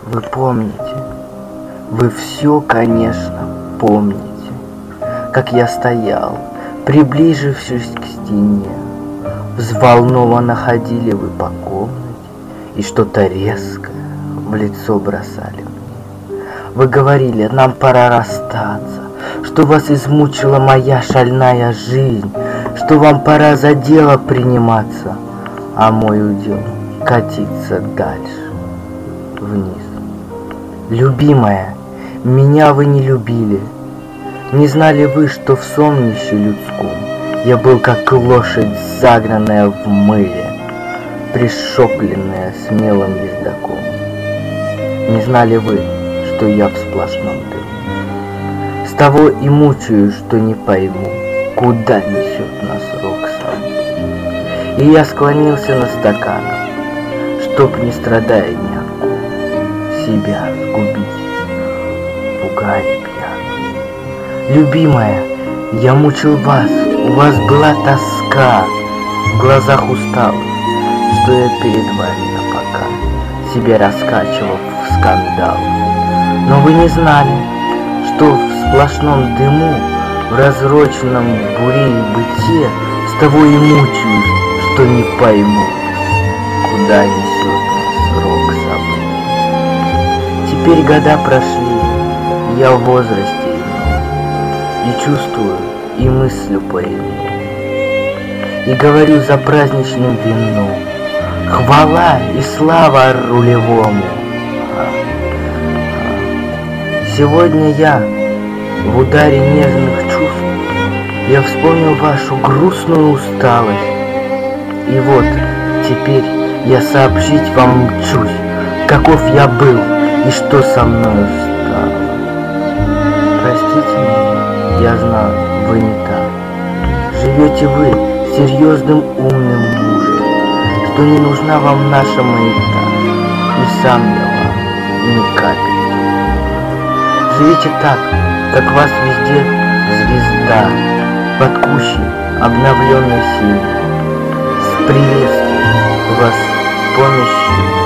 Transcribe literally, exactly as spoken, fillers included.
Вы помните, вы все, конечно, помните, как я стоял, приближившись к стене. Взволнованно ходили вы по комнате и что-то резкое в лицо бросали мне. Вы говорили, нам пора расстаться, что вас измучила моя шальная жизнь, что вам пора за дело приниматься, а мой удел катиться дальше, вниз. Любимая, меня вы не любили. Не знали вы, что в сонмище людском я был как лошадь, загнанная в мыле, пришопленная смелым ездаком. Не знали вы, что я в сплошном дыму. С того и мучаю, что не пойму, куда несет нас Роксана. И я склонился над стаканом, чтоб, не страдая ни от кого, себя сгубить в угаре пьяном. Любимая, я мучил вас, у вас была тоска, в глазах усталость, что я перед вами напоказ себя раскачивал в скандал. Но вы не знали, что в сплошном дыму, в разроченном буре и быте, с того и мучаюсь, что не пойму, куда несет нас рок собой. Теперь года прошли, я в возрасте ином, и чувствую, и мыслю по-иному, и говорю за праздничным вином: хвала и слава рулевому. Сегодня я в ударе нежных чувств я вспомнил вашу грустную усталость, и вот теперь я сообщить вам мчусь, каков я был и что со мной стало. Простите меня, я знаю, вы не так. Живете вы серьезным умным мужем, что не нужна вам наша маята, и сам я вам ни капельки. Живите так, как вас везде звезда, под кущей обновленной силой, с приветствием вас помощью